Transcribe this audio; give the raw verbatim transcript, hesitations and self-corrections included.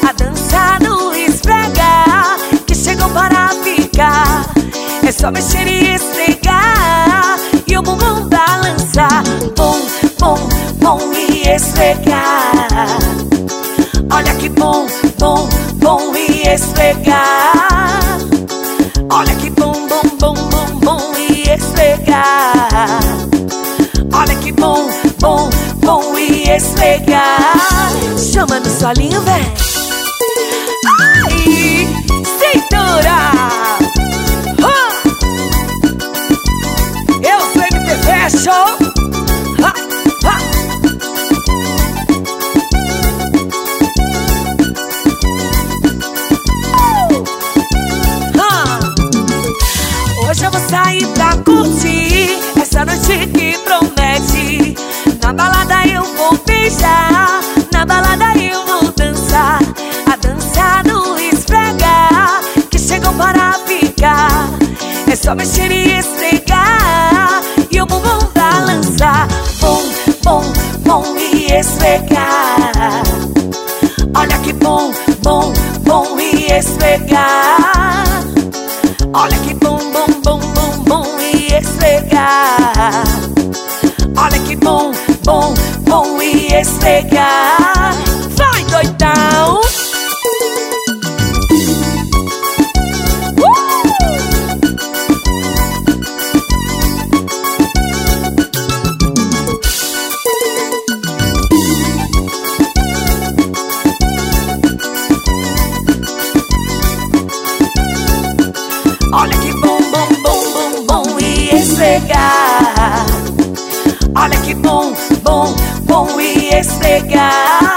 a dança do esfregar, que chegou para ficar. É só mexer e esfregar e o bumbum balançar. Bom, bom, bom e esfregar. Olha que bom, bom, bom e esfregar. Olha que bom, bom, bom, bom, bom e esfregar. Olha que bom, bom, bom e esfregar. Chama no solinho, véi. Ai, cintura. Oh. Eu sou M P Fashion. Ha, ha. Hoje eu vou sair pra curtir essa noite que promete. Na balada eu vou beijar, na balada eu vou dançar. A dança do esfregar, que chegou para ficar. É só mexer e esfregar e o bumbum balançar. Bom, bom, bom e esfregar. Olha que bom, bom, bom e esfregar. Olha que bom, bom, bom, bom, bom e esfregar. Olha que bom, bom, bom e esfregar. Vai, doidão! Olha que bom, bom, bom, bom, bom e esfregar. Olha que bom, bom, bom e esfregar.